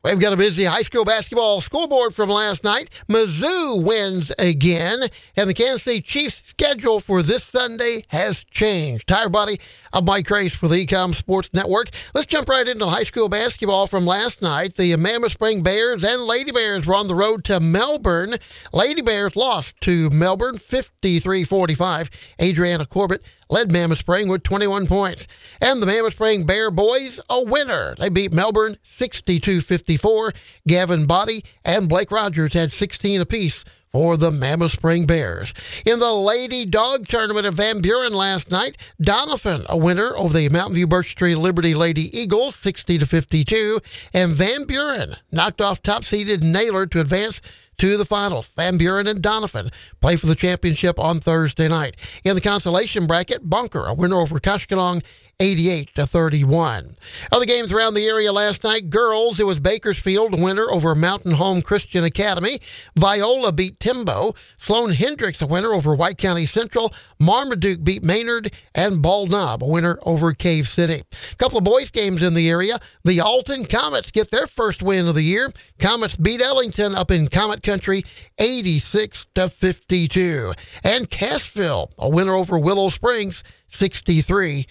We've got a busy high school basketball scoreboard from last night. Mizzou wins again, and the Kansas City Chiefs' schedule for this Sunday has changed. Hi, everybody. I'm Mike Grace for the Ecom Sports Network. Let's jump right into high school basketball from last night. The Mammoth Spring Bears and Lady Bears were on the road to Melbourne. Lady Bears lost to Melbourne 53-45. Adriana Corbett led Mammoth Spring with 21 points. And the Mammoth Spring Bear boys, a winner. They beat Melbourne 62-54. Gavin Body and Blake Rogers had 16 apiece for the Mammoth Spring Bears. In the Lady Dog Tournament of Van Buren last night, Doniphan, a winner over the Mountain View Birch Tree Liberty Lady Eagles, 60-52. And Van Buren knocked off top-seeded Naylor to advance to the finals. Van Buren and Doniphan play for the championship on Thursday night. In the consolation bracket, Bunker, a winner over Koshkonong, 88-31. Other games around the area last night, girls, it was Bakersfield, a winner over Mountain Home Christian Academy. Viola beat Timbo. Sloan Hendricks, a winner over White County Central. Marmaduke beat Maynard. And Bald Knob, a winner over Cave City. A couple of boys' games in the area. The Alton Comets get their first win of the year. Comets beat Ellington up in Comet Country, 86-52. And Cassville, a winner over Willow Springs, 63-45.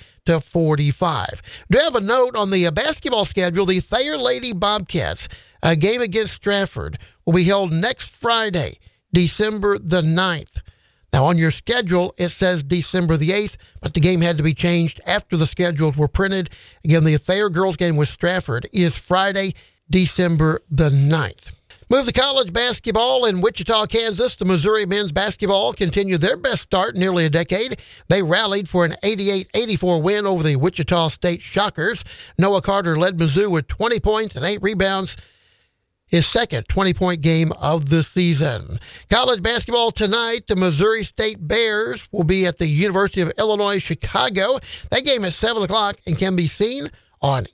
Do have a note on the basketball schedule. The Thayer Lady Bobcats, a game against Stratford, will be held next Friday, December the 9th. Now, on your schedule, it says December the 8th, but the game had to be changed after the schedules were printed. Again, the Thayer girls game with Stratford is Friday, December the 9th. Move to college basketball in Wichita, Kansas. The Missouri men's basketball continued their best start in nearly a decade. They rallied for an 88-84 win over the Wichita State Shockers. Noah Carter led Mizzou with 20 points and 8 rebounds, his second 20-point game of the season. College basketball tonight, the Missouri State Bears will be at the University of Illinois, Chicago. That game is 7 o'clock and can be seen on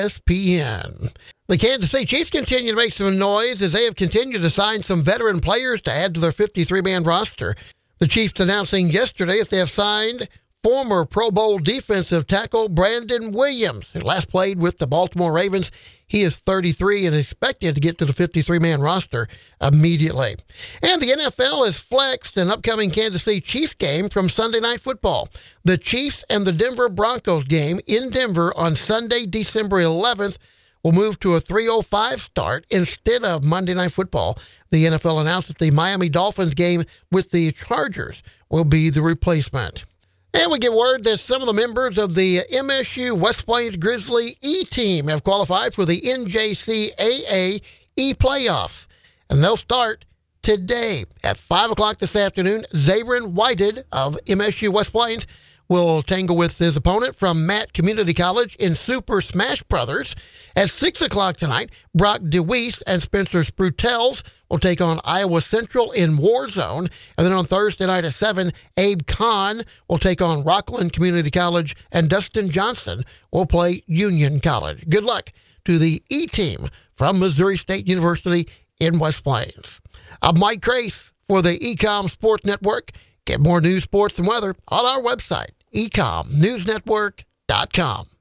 ESPN. The Kansas City Chiefs continue to make some noise as they have continued to sign some veteran players to add to their 53-man roster. The Chiefs announcing yesterday that they have signed former Pro Bowl defensive tackle Brandon Williams, who last played with the Baltimore Ravens. He is 33 and is expected to get to the 53-man roster immediately. And the NFL has flexed an upcoming Kansas City Chiefs game from Sunday Night Football. The Chiefs and the Denver Broncos game in Denver on Sunday, December 11th, will move to a 3:05 start instead of Monday Night Football. The NFL announced that the Miami Dolphins game with the Chargers will be the replacement. And we get word that some of the members of the MSU West Plains Grizzly E-Team have qualified for the NJCAA E-Playoffs. And they'll start today at 5 o'clock this afternoon. Zabrin Whited of MSU West Plains will tangle with his opponent from Matt Community College in Super Smash Brothers. At 6 o'clock tonight, Brock DeWeese and Spencer Sprutels will take on Iowa Central in Warzone. And then on Thursday night at 7, Abe Kahn will take on Rockland Community College, and Dustin Johnson will play Union College. Good luck to the E-Team from Missouri State University in West Plains. I'm Mike Grace for the Ecom Sports Network. Get more news, sports, and weather on our website, ecomnewsnetwork.com.